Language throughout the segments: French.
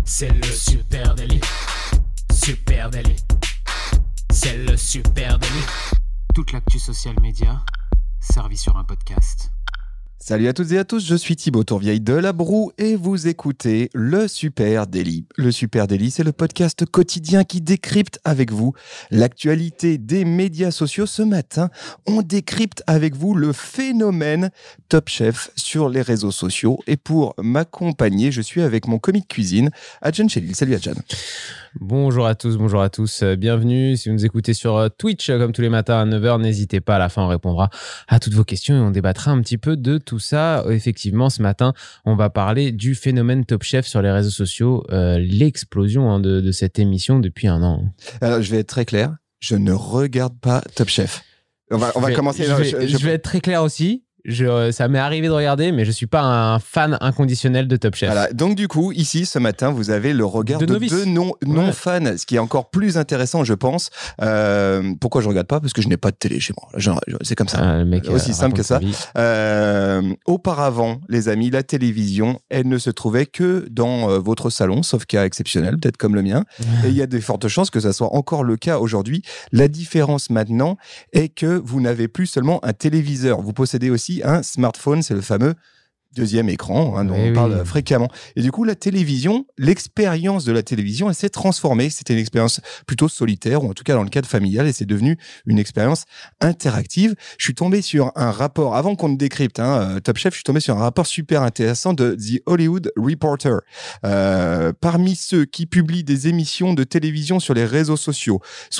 C'est le Super Daily. Super Daily. C'est le Super Daily. Toute l'actu social média servie sur un podcast. Salut à toutes et à tous, je suis Thibaut Tourvieille de La Broue et vous écoutez le Super Daily. Le Super Daily, c'est le podcast quotidien qui décrypte avec vous l'actualité des médias sociaux. Ce matin, on décrypte avec vous le phénomène Top Chef sur les réseaux sociaux. Et pour m'accompagner, je suis avec mon commis de cuisine, Adjan Chelil. Salut Adjan. Bonjour à tous, bienvenue. Si vous nous écoutez sur Twitch, comme tous les matins à 9h, n'hésitez pas, à la fin on répondra à toutes vos questions et on débattra un petit peu de tout ça. Effectivement, ce matin, on va parler du phénomène Top Chef sur les réseaux sociaux, l'explosion de cette émission depuis un an. Alors, je vais être très clair, je ne regarde pas Top Chef. On va commencer. Je vais être très clair aussi. Ça m'est arrivé de regarder, mais je suis pas un fan inconditionnel de Top Chef. Voilà. Donc du coup, ici, ce matin, vous avez le regard de deux non-fans, ce qui est encore plus intéressant, je pense. Pourquoi je regarde pas ? Parce que je n'ai pas de télé chez moi. C'est comme ça. Le mec, aussi simple que ça. Auparavant, les amis, la télévision, elle ne se trouvait que dans votre salon, sauf cas exceptionnel, peut-être comme le mien. Et il y a de fortes chances que ça soit encore le cas aujourd'hui. La différence maintenant est que vous n'avez plus seulement un téléviseur. Vous possédez aussi un smartphone, c'est le fameux deuxième écran dont on parle fréquemment. Et du coup, la télévision, l'expérience de la télévision, elle s'est transformée. C'était une expérience plutôt solitaire, ou en tout cas dans le cadre familial, et c'est devenu une expérience interactive. Je suis tombé sur un rapport, avant qu'on ne décrypte Top Chef, je suis tombé sur un rapport super intéressant de The Hollywood Reporter. Parmi ceux qui publient des émissions de télévision sur les réseaux sociaux,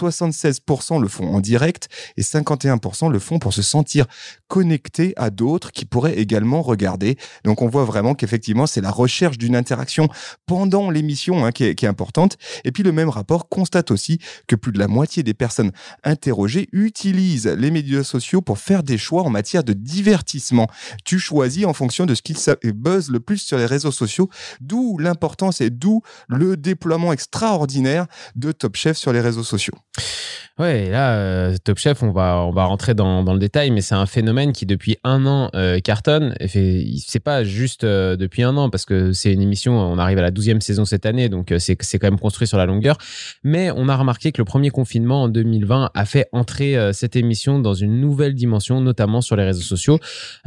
76% le font en direct et 51% le font pour se sentir connectés à d'autres qui pourraient également regarder. Donc on voit vraiment qu'effectivement c'est la recherche d'une interaction pendant l'émission qui est importante. Et puis le même rapport constate aussi que plus de la moitié des personnes interrogées utilisent les médias sociaux pour faire des choix en matière de divertissement. Tu choisis en fonction de ce qui buzz le plus sur les réseaux sociaux, d'où l'importance et d'où le déploiement extraordinaire de Top Chef sur les réseaux sociaux. Ouais, et là, Top Chef, on va rentrer dans le détail, mais c'est un phénomène qui depuis un an cartonne. Et c'est pas juste depuis un an, parce que c'est une émission, on arrive à la 12e saison cette année, donc c'est quand même construit sur la longueur. Mais on a remarqué que le premier confinement en 2020 a fait entrer cette émission dans une nouvelle dimension, notamment sur les réseaux sociaux.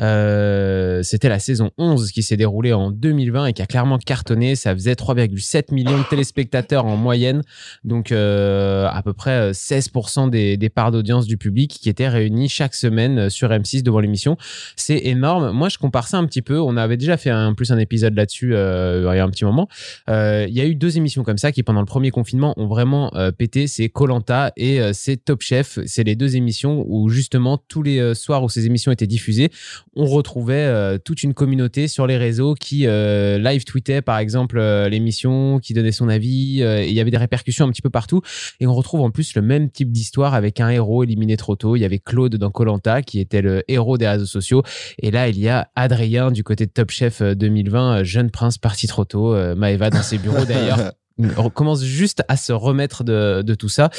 C'était la saison 11 qui s'est déroulée en 2020 et qui a clairement cartonné. Ça faisait 3,7 millions de téléspectateurs en moyenne, donc à peu près 16% des parts d'audience du public qui étaient réunis chaque semaine sur M6 devant l'émission. C'est énorme. Moi, je compare ça un petit peu. On avait déjà fait un épisode là-dessus il y a un petit moment. Il y a eu 2 émissions comme ça qui, pendant le premier confinement, ont vraiment pété. C'est Koh-Lanta et c'est Top Chef. C'est les 2 émissions où, justement, tous les soirs où ces émissions étaient diffusées, on retrouvait toute une communauté sur les réseaux qui live tweetait, par exemple, l'émission, qui donnait son avis. Et il y avait des répercussions un petit peu partout. Et on retrouve en plus le même type d'histoire avec un héros éliminé trop tôt. Il y avait Claude dans Koh-Lanta qui était le héros des réseaux sociaux. Et là, il y a Adrien du côté de Top Chef 2020, jeune prince parti trop tôt. Maëva dans ses bureaux d'ailleurs. On commence juste à se remettre de tout ça.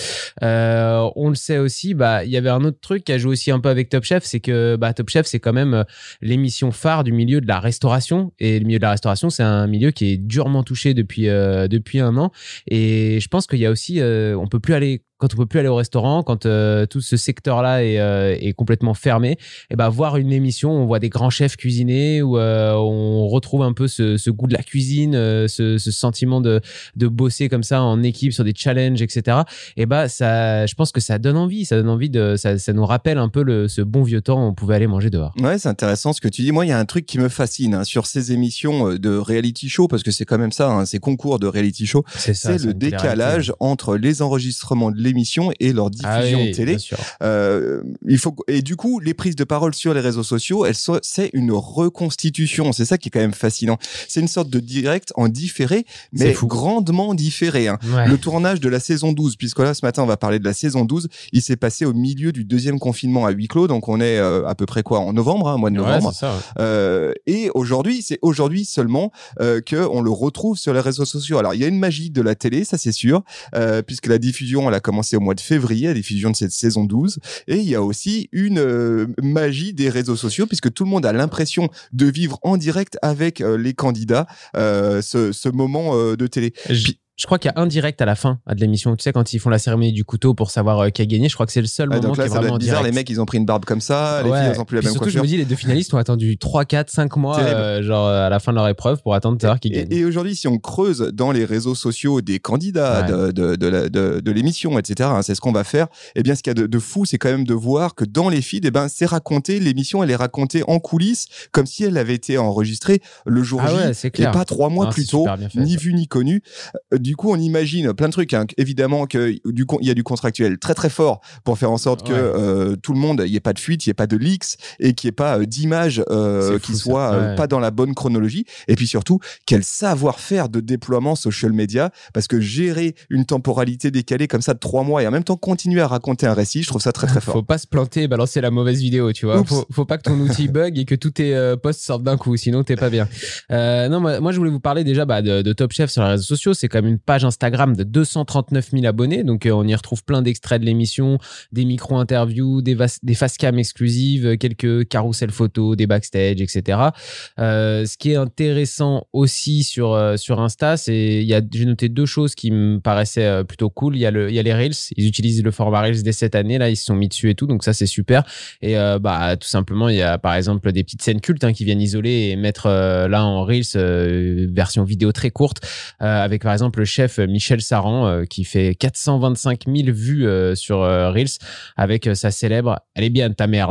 On le sait aussi, il y avait un autre truc qui a joué aussi un peu avec Top Chef, c'est que Top Chef, c'est quand même l'émission phare du milieu de la restauration. Et le milieu de la restauration, c'est un milieu qui est durement touché depuis un an. Et je pense qu'il y a aussi, quand on peut plus aller au restaurant, quand tout ce secteur-là est complètement fermé, et voir une émission, on voit des grands chefs cuisiner, où on retrouve un peu ce goût de la cuisine, ce sentiment de bosser comme ça en équipe sur des challenges, etc. Et ça, je pense que ça donne envie, ça nous rappelle un peu ce bon vieux temps où on pouvait aller manger dehors. Ouais, c'est intéressant ce que tu dis. Moi, il y a un truc qui me fascine sur ces émissions de reality show, parce que c'est quand même ça, ces concours de reality show. C'est le décalage entre les enregistrements de l'émission et leur diffusion télé. Et du coup, les prises de parole sur les réseaux sociaux, c'est une reconstitution. C'est ça qui est quand même fascinant. C'est une sorte de direct en différé, mais grandement différé. Ouais. Le tournage de la saison 12, puisque là, ce matin, on va parler de la saison 12, il s'est passé au milieu du 2e confinement à huis clos, donc on est à peu près en novembre, mois de novembre. Ouais, c'est ça, ouais. Et c'est aujourd'hui seulement qu'on le retrouve sur les réseaux sociaux. Alors, il y a une magie de la télé, ça c'est sûr, puisque la diffusion, elle a commencé commencé au mois de février, la diffusion de cette saison 12. Et il y a aussi une magie des réseaux sociaux, puisque tout le monde a l'impression de vivre en direct avec les candidats ce moment de télé. Je crois qu'il y a un direct à la fin de l'émission. Tu sais, quand ils font la cérémonie du couteau pour savoir qui a gagné, je crois que c'est le seul moment donc là, qui est vraiment bizarre, direct. les mecs, ils ont pris une barbe comme ça, les filles, elles ont plus la même surtout, coiffure. Je me dis, les deux finalistes ont attendu 3, 4, 5 mois à la fin de leur épreuve pour attendre de savoir qui gagne. Et aujourd'hui, si on creuse dans les réseaux sociaux des candidats de l'émission, etc., c'est ce qu'on va faire. Eh bien, ce qu'il y a de fou, c'est quand même de voir que dans les feeds, c'est raconté, l'émission, elle est racontée en coulisses, comme si elle avait été enregistrée le jour J, et pas 3 mois plus tôt, ni vu ni connu. Du coup, on imagine plein de trucs, hein. Évidemment que il y a du contractuel très très fort pour faire en sorte que tout le monde, il y ait pas de fuite, il y ait pas de leaks et qu'il y ait pas d'images qui soient pas dans la bonne chronologie. Et puis surtout, quel savoir-faire de déploiement social media, parce que gérer une temporalité décalée comme ça de 3 mois et en même temps continuer à raconter un récit, je trouve ça très très fort. Faut pas se planter et balancer la mauvaise vidéo, tu vois. Faut pas que ton outil bug et que tous tes posts sortent d'un coup, sinon t'es pas bien. Non, moi je voulais vous parler déjà de Top Chef sur les réseaux sociaux. C'est quand même une page Instagram de 239 000 abonnés, donc on y retrouve plein d'extraits de l'émission, des micro-interviews, des face-cam exclusives, quelques carousels photos, des backstage, etc. Ce qui est intéressant aussi sur Insta, c'est j'ai noté 2 choses qui me paraissaient plutôt cool. Il y a les Reels, ils utilisent le format Reels dès cette année, là ils se sont mis dessus et tout, donc ça c'est super. Et tout simplement il y a par exemple des petites scènes cultes qui viennent isoler et mettre là en Reels version vidéo très courte, avec par exemple le chef Michel Saran qui fait 425 000 vues sur Reels avec sa célèbre « Elle est bien ta merde »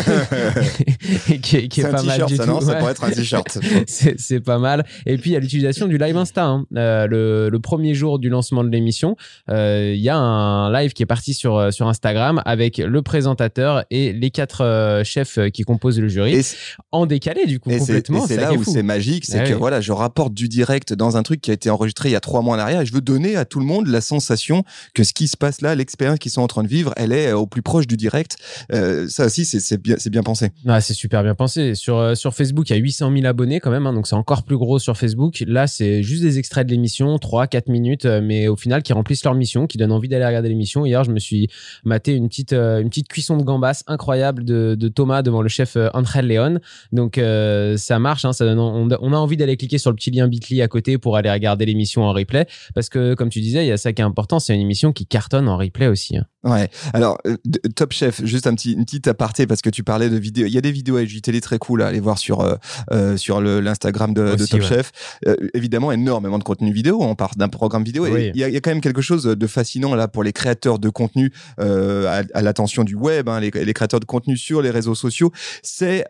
qui est pas mal du tout. Ça pourrait être un t-shirt. c'est pas mal. Et puis il y a l'utilisation du live Insta, hein. Le premier jour du lancement de l'émission, il y a un live qui est parti sur Instagram avec le présentateur et les 4 chefs qui composent le jury en décalé du coup complètement. C'est là où c'est magique, c'est que voilà, je rapporte du direct dans un truc qui a été enregistré il y a 3 mois en arrière et je veux donner à tout le monde la sensation que ce qui se passe là, l'expérience qu'ils sont en train de vivre, elle est au plus proche du direct. Ça aussi, c'est bien pensé. C'est super bien pensé. Sur Facebook, il y a 800 000 abonnés quand même, hein, donc c'est encore plus gros sur Facebook. Là, c'est juste des extraits de l'émission, 3-4 minutes, mais au final, qui remplissent leur mission, qui donnent envie d'aller regarder l'émission. Hier, je me suis maté une petite cuisson de gambas incroyable de Thomas devant le chef Angel Leon. Donc, ça marche, hein, ça donne, on a envie d'aller cliquer sur le petit lien Bitly à côté pour aller regarder l'émission en replay, parce que, comme tu disais, il y a ça qui est important, c'est une émission qui cartonne en replay aussi, hein. Ouais. Alors, Top Chef, juste une petite aparté parce que tu parlais de vidéos. Il y a des vidéos AJTL très cool à aller voir sur l'Instagram de Top Chef. Évidemment, énormément de contenu vidéo. On part d'un programme vidéo et il y a quand même quelque chose de fascinant là pour les créateurs de contenu à l'attention du web, hein, les créateurs de contenu sur les réseaux sociaux. C'est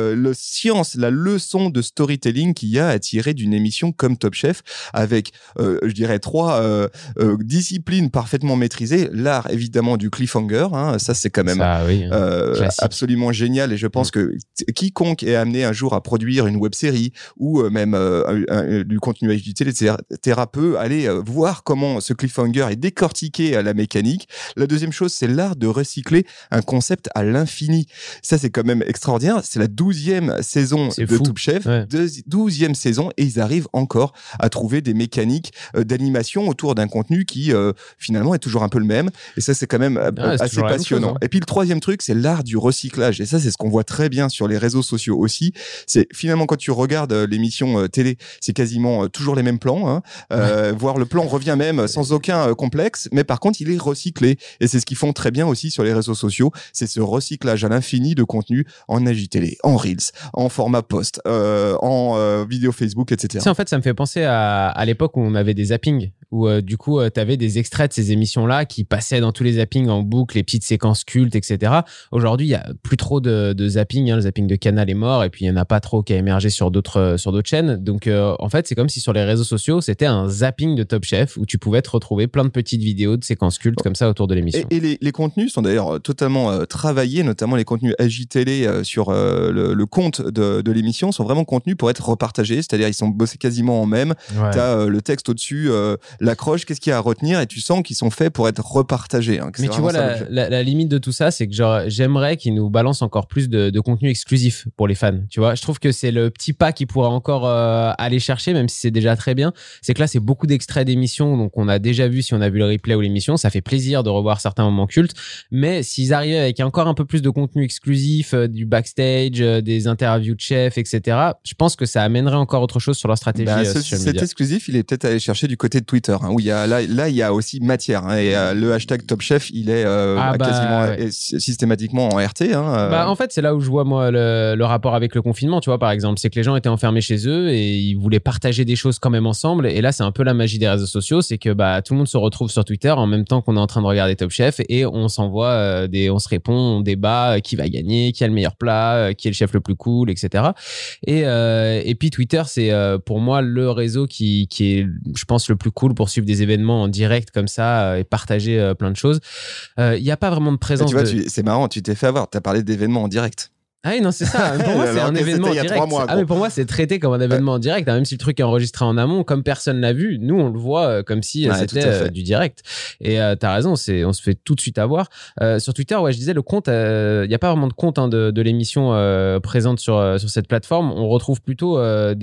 la leçon de storytelling qu'il y a à tirer d'une émission comme Top Chef avec, je dirais, 3 disciplines parfaitement maîtrisées. L'art, évidemment, du cliffhanger, hein, ça c'est quand même absolument génial et je pense que quiconque est amené un jour à produire une web-série ou même du contenu HDTL, etc., peut aller voir comment ce cliffhanger est décortiqué à la mécanique. La deuxième chose, c'est l'art de recycler un concept à l'infini. Ça c'est quand même extraordinaire. C'est la 12e saison de Top Chef, 12e saison et ils arrivent encore à trouver des mécaniques d'animation autour d'un contenu qui finalement est toujours un peu le même et ça c'est quand même assez passionnant. Chose, hein. Et puis le 3e truc, c'est l'art du recyclage. Et ça, c'est ce qu'on voit très bien sur les réseaux sociaux aussi. C'est finalement quand tu regardes l'émission télé, c'est quasiment toujours les mêmes plans, hein. Voire le plan revient même sans aucun complexe, mais par contre, il est recyclé. Et c'est ce qu'ils font très bien aussi sur les réseaux sociaux. C'est ce recyclage à l'infini de contenu en AJTL, en Reels, en format post, en vidéo Facebook, etc. Tu sais, en fait, ça me fait penser à l'époque où on avait des zappings, où du coup, tu avais des extraits de ces émissions-là qui passaient dans tous les zappings en boucle, les petites séquences cultes, etc. Aujourd'hui, il y a plus trop de zapping, hein. Le zapping de Canal est mort et puis il y en a pas trop qui a émergé sur d'autres chaînes. Donc en fait, c'est comme si sur les réseaux sociaux, c'était un zapping de Top Chef où tu pouvais te retrouver plein de petites vidéos de séquences cultes comme ça autour de l'émission. Et les contenus sont d'ailleurs totalement travaillés, notamment les contenus AJTL sur le compte de l'émission sont vraiment contenus pour être repartagés, c'est-à-dire ils sont bossés quasiment en même. Ouais. T'as le texte au-dessus l'accroche, qu'est-ce qu'il y a à retenir, et tu sens qu'ils sont faits pour être repartagés. Hein, mais tu vois, la limite de tout ça, c'est que genre, j'aimerais qu'ils nous balancent encore plus de contenu exclusif pour les fans. Tu vois, je trouve que c'est le petit pas qu'ils pourraient encore aller chercher, même si c'est déjà très bien. C'est que là, c'est beaucoup d'extraits d'émissions, donc on a déjà vu si on a vu le replay ou l'émission. Ça fait plaisir de revoir certains moments cultes, mais s'ils arrivaient avec encore un peu plus de contenu exclusif, du backstage, des interviews de chefs, etc., je pense que ça amènerait encore autre chose sur leur stratégie. Cet exclusif, il est peut-être allé chercher du côté de Twitter, hein, où il y a là, il y a aussi matière, hein, et le hashtag Top Chef, il est quasiment systématiquement en RT. Hein, en fait, c'est là où je vois moi le rapport avec le confinement, tu vois, par exemple, c'est que les gens étaient enfermés chez eux et ils voulaient partager des choses quand même ensemble. Et là, c'est un peu la magie des réseaux sociaux, c'est que tout le monde se retrouve sur Twitter en même temps qu'on est en train de regarder Top Chef et on s'envoie on se répond, on débat, qui va gagner, qui a le meilleur plat, qui est le chef le plus cool, etc. Et puis Twitter, c'est pour moi le réseau qui est, je pense, le plus cool pour suivre des événements en direct comme ça et partager plein de choses. Il n'y a pas vraiment de présence. Tu vois, c'est marrant, tu t'es fait avoir. Tu as parlé d'événements en direct. Ah oui, non, c'est ça. Pour moi, c'est un événement en direct. Mais pour moi, c'est traité comme un événement en direct. Même si le truc est enregistré en amont, comme personne l'a vu, nous, on le voit comme si c'était du direct. Et t'as raison, on se fait tout de suite avoir. Sur Twitter, ouais, je disais, le compte, il n'y a pas vraiment de compte de l'émission présente sur cette plateforme. On retrouve plutôt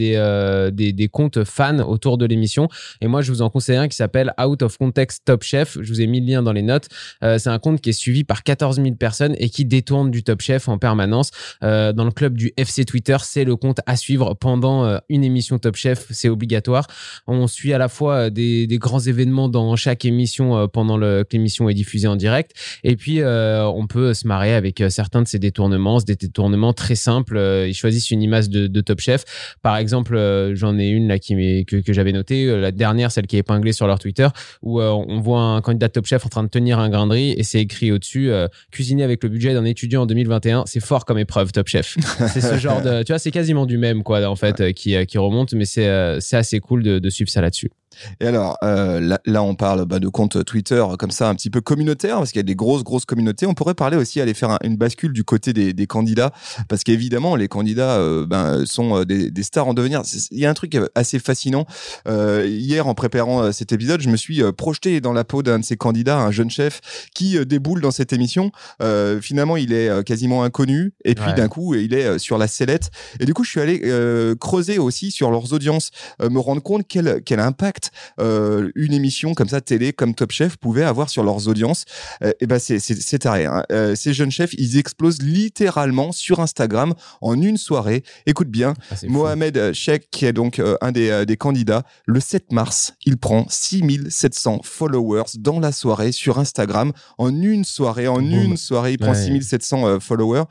des comptes fans autour de l'émission. Et moi, je vous en conseille un qui s'appelle Out of Context Top Chef. Je vous ai mis le lien dans les notes. C'est un compte qui est suivi par 14 000 personnes et qui détourne du Top Chef en permanence. Dans le club du FC Twitter, c'est le compte à suivre pendant une émission Top Chef, c'est obligatoire. On suit à la fois des grands événements dans chaque émission pendant que l'émission est diffusée en direct, et puis on peut se marrer avec certains de ces détournements. C'est des détournements très simples. Ils choisissent une image de Top Chef. Par exemple, j'en ai une là que j'avais notée, la dernière, celle qui est épinglée sur leur Twitter, où on voit un candidat Top Chef en train de tenir un grain de riz et c'est écrit au-dessus cuisiner avec le budget d'un étudiant en 2021, c'est fort comme épreuve Top Chef. C'est ce genre de, tu vois, c'est quasiment du même quoi en fait qui remonte, mais c'est assez cool de suivre ça là-dessus. Et alors, là, on parle de comptes Twitter comme ça, un petit peu communautaire, parce qu'il y a des grosses communautés. On pourrait parler aussi, aller faire une bascule du côté des candidats, parce qu'évidemment, les candidats sont des stars en devenir. Il y a un truc assez fascinant. Hier, en préparant cet épisode, je me suis projeté dans la peau d'un de ces candidats, un jeune chef qui déboule dans cette émission. Finalement, il est quasiment inconnu, et puis d'un coup, il est sur la sellette. Et du coup, je suis allé creuser aussi sur leurs audiences, me rendre compte quel impact une émission comme ça télé comme Top Chef pouvait avoir sur leurs audiences. Et ben c'est taré, hein. Ces jeunes chefs, ils explosent littéralement sur Instagram en une soirée. Écoute bien, Mohamed Sheikh, qui est donc un des candidats, le 7 mars, il prend 6700 followers dans la soirée sur Instagram. En une soirée, il prend 6700 followers.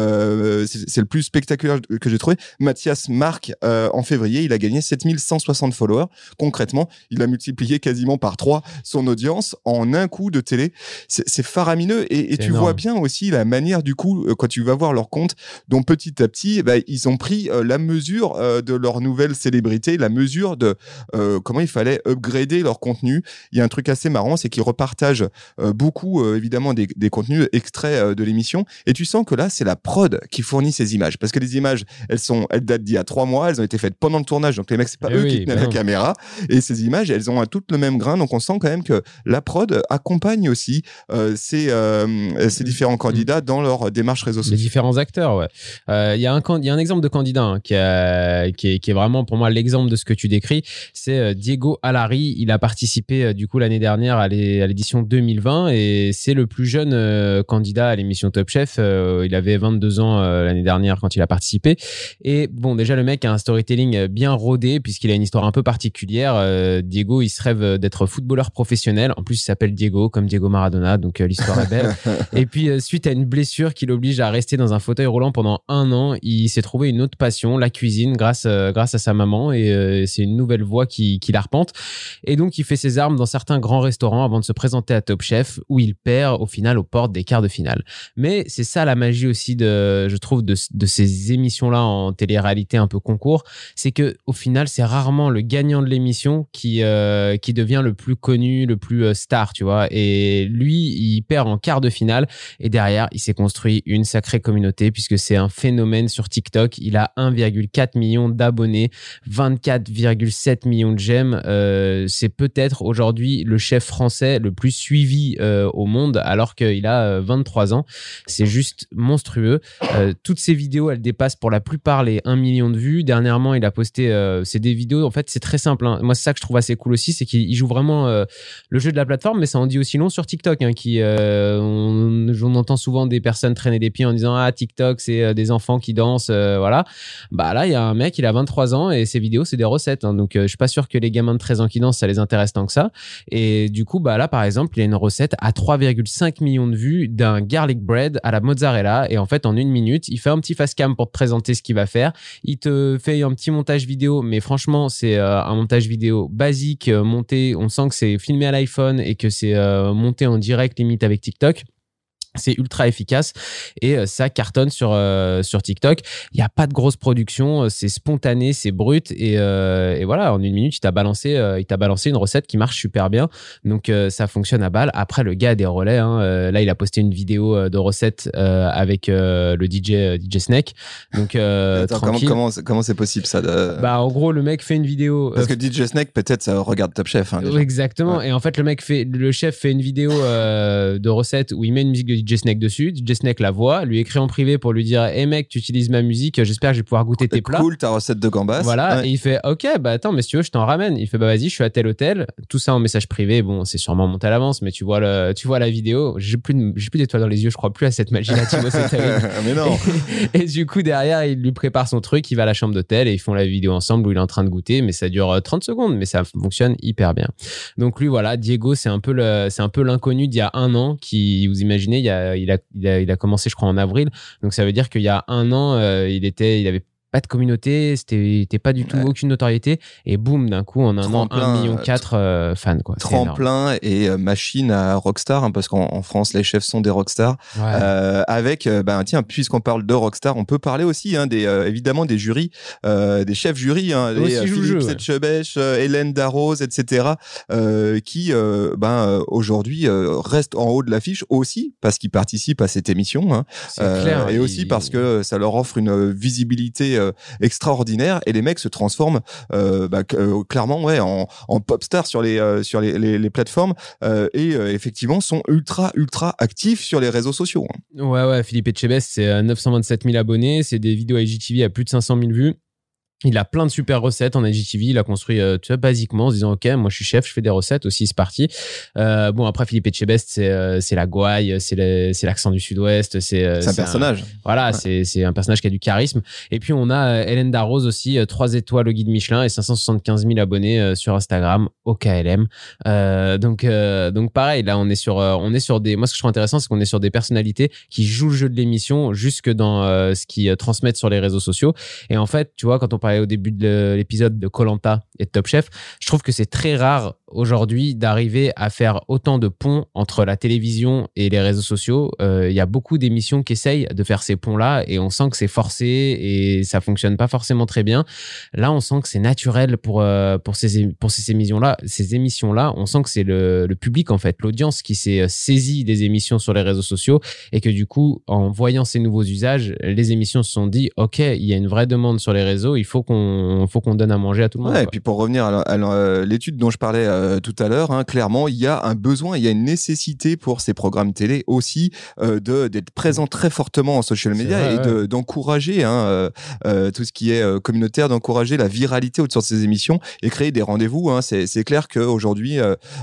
C'est le plus spectaculaire que j'ai trouvé. Mathias Marc, en février, il a gagné 7160 followers. Concrètement, il a multiplié quasiment par 3 son audience en un coup de télé. C'est faramineux, et tu vois bien aussi la manière, du coup, quand tu vas voir leur compte, dont petit à petit, ils ont pris la mesure de leur nouvelle célébrité, la mesure de comment il fallait upgrader leur contenu. Il y a un truc assez marrant, c'est qu'ils repartagent beaucoup, évidemment, des contenus extraits de l'émission, et tu sens que là, c'est la prod qui fournit ces images, parce que les images, elles datent d'il y a 3 mois, elles ont été faites pendant le tournage, donc les mecs, c'est pas eux qui tenaient la caméra. Et ces images, elles ont toutes le même grain, donc on sent quand même que la prod accompagne aussi ces différents candidats dans leur démarche réseaux sociaux. Les différents acteurs, ouais. Il y a un exemple de candidat qui est vraiment pour moi l'exemple de ce que tu décris. C'est Diego Alari. Il a participé du coup l'année dernière à l'édition 2020 et c'est le plus jeune candidat à l'émission Top Chef. Il avait 22 ans l'année dernière quand il a participé. Et bon, déjà le mec a un storytelling bien rodé puisqu'il a une histoire un peu particulière. Diego, il se rêve d'être footballeur professionnel. En plus, il s'appelle Diego, comme Diego Maradona, donc l'histoire est belle. Et puis, suite à une blessure qui l'oblige à rester dans un fauteuil roulant pendant 1 an, il s'est trouvé une autre passion, la cuisine, grâce à sa maman. Et c'est une nouvelle voie qui l'arpente. Et donc, il fait ses armes dans certains grands restaurants avant de se présenter à Top Chef, où il perd au final aux portes des quarts de finale. Mais c'est ça la magie aussi, je trouve, de ces émissions-là en télé-réalité un peu concours. C'est que au final, c'est rarement le gagnant de l'émission qui devient le plus connu, le plus star, tu vois. Et lui, il perd en quart de finale. Et derrière, il s'est construit une sacrée communauté puisque c'est un phénomène sur TikTok. Il a 1,4 million d'abonnés, 24,7 millions de j'aime. C'est peut-être aujourd'hui le chef français le plus suivi au monde alors qu'il a 23 ans. C'est juste monstrueux. Toutes ses vidéos, elles dépassent pour la plupart les 1 million de vues. Dernièrement, il a posté c'est des vidéos, en fait, c'est très simple. Hein. Moi, c'est ça que je trouve assez cool aussi, c'est qu'il joue vraiment le jeu de la plateforme, mais ça en dit aussi long sur TikTok. Hein, on entend souvent des personnes traîner des pieds en disant « Ah, TikTok, c'est des enfants qui dansent. » Voilà. Bah là, il y a un mec, il a 23 ans et ses vidéos, c'est des recettes. Hein. Donc, je suis pas sûr que les gamins de 13 ans qui dansent, ça les intéresse tant que ça. Et du coup, bah là, par exemple, il y a une recette à 3,5 millions de vues d'un garlic bread à la mozzarella. Et en fait, en 1 minute, il fait un petit face cam pour te présenter ce qu'il va faire. Il te fait un petit montage vidéo, mais franchement, c'est un montage vidéo basique, monté. On sent que c'est filmé à l'iPhone et que c'est monté en direct, limite avec TikTok. C'est ultra efficace et ça cartonne sur TikTok. Il n'y a pas de grosse production, c'est spontané, c'est brut et voilà, en 1 minute, il t'a balancé une recette qui marche super bien. Donc ça fonctionne à balle. Après, le gars a des relais. Hein. Là, il a posté une vidéo de recette avec le DJ Snake. Donc attends, comment c'est possible ça Bah en gros, le mec fait une vidéo. Parce que DJ Snake, peut-être, ça regarde Top Chef. Hein, déjà. Exactement. Ouais. Et en fait, le chef fait une vidéo de recette où il met une musique de DJ Snake dessus. DJ Snake la voit, lui écrit en privé pour lui dire « Hey mec, tu utilises ma musique, j'espère que je vais pouvoir goûter tes plats. » Cool, ta recette de gambas. Voilà, ouais. Et il fait « Ok, bah attends, mais si tu veux, je t'en ramène. » Il fait « Bah vas-y, je suis à tel hôtel. » Tout ça en message privé. Bon, c'est sûrement monté à l'avance, mais tu vois la vidéo. J'ai plus d'étoiles dans les yeux, je crois plus à cette magie-là, Thibaut, c'est terrible. Mais non. Et du coup, derrière, il lui prépare son truc, il va à la chambre d'hôtel et ils font la vidéo ensemble où il est en train de goûter, mais ça dure 30 secondes, mais ça fonctionne hyper bien. Donc lui, voilà, Diego, c'est un peu l'inconnu d'il y a 1 an qui, vous imaginez, il a commencé, je crois, en avril. Donc, ça veut dire qu'il y a 1 an, il avait pas de communauté, c'était pas du tout aucune notoriété. Et boum, d'un coup, en 1 an, 1,4 million fans. Quoi. Tremplin et machine à rockstar, hein, parce qu'en France, les chefs sont des rockstars. Ouais. Avec, tiens, puisqu'on parle de rockstar, on peut parler aussi évidemment des jurys, des chefs jurys, hein, les Philippe Setchebech, Hélène Darroze, etc., qui aujourd'hui restent en haut de l'affiche aussi, parce qu'ils participent à cette émission. Hein, clair, et aussi parce que ça leur offre une visibilité extraordinaire et les mecs se transforment clairement en pop stars sur les plateformes et effectivement sont ultra actifs sur les réseaux sociaux. Hein. Ouais, Philippe Etchebest, c'est 927 000 abonnés, c'est des vidéos IGTV à plus de 500 000 vues. Il a plein de super recettes en IGTV. Il a construit, basiquement en se disant, OK, moi, je suis chef, je fais des recettes aussi, c'est parti. Bon, après, Philippe Etchebest, c'est la gouaille, c'est l'accent du Sud-Ouest. C'est un personnage. Voilà, ouais. C'est un personnage qui a du charisme. Et puis, on a Hélène Darroze aussi, 3 étoiles au guide Michelin et 575 000 abonnés sur Instagram, au KLM. Donc pareil, là, on est sur des, moi, ce que je trouve intéressant, c'est qu'on est sur des personnalités qui jouent le jeu de l'émission jusque dans ce qu'ils transmettent sur les réseaux sociaux. Et en fait, tu vois, quand on parlait au début de l'épisode de Koh-Lanta et de Top Chef, je trouve que c'est très rare aujourd'hui d'arriver à faire autant de ponts entre la télévision et les réseaux sociaux. Il y a beaucoup d'émissions qui essayent de faire ces ponts-là et on sent que c'est forcé et ça fonctionne pas forcément très bien. Là, on sent que c'est naturel pour ces émissions-là. Ces émissions-là, on sent que c'est le public, en fait, l'audience qui s'est saisie des émissions sur les réseaux sociaux et que du coup, en voyant ces nouveaux usages, les émissions se sont dit, OK, il y a une vraie demande sur les réseaux, il faut qu'on donne à manger à tout le monde. Ouais, et puis pour revenir à l'étude dont je parlais tout à l'heure, hein, clairement, il y a un besoin, il y a une nécessité pour ces programmes télé aussi d'être présent très fortement en social media et d'encourager tout ce qui est communautaire, d'encourager la viralité autour de ces émissions et créer des rendez-vous. Hein. C'est clair qu'aujourd'hui,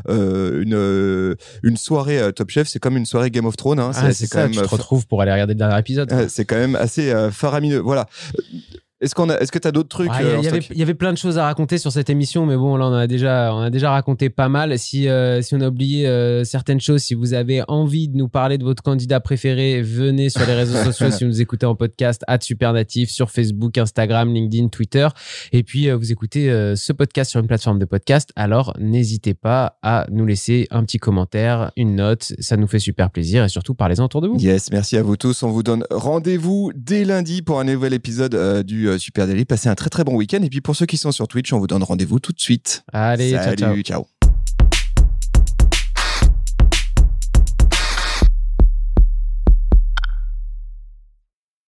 une soirée Top Chef, c'est comme une soirée Game of Thrones. Hein. C'est quand même, tu te retrouves pour aller regarder le dernier épisode. C'est quand même assez faramineux. Voilà. Est-ce que tu as d'autres trucs? Il y avait plein de choses à raconter sur cette émission, mais bon, là, on a déjà raconté pas mal. Si on a oublié certaines choses, si vous avez envie de nous parler de votre candidat préféré, venez sur les réseaux sociaux si vous nous écoutez en podcast, @supernatif, sur Facebook, Instagram, LinkedIn, Twitter. Et puis, vous écoutez ce podcast sur une plateforme de podcast, alors n'hésitez pas à nous laisser un petit commentaire, une note. Ça nous fait super plaisir et surtout, parlez-en autour de vous. Yes, merci à vous tous. On vous donne rendez-vous dès lundi pour un nouvel épisode du Super Daily. Passez un très très bon week-end. Et puis pour ceux qui sont sur Twitch, on vous donne rendez-vous tout de suite. Allez, Salut, ciao. ciao.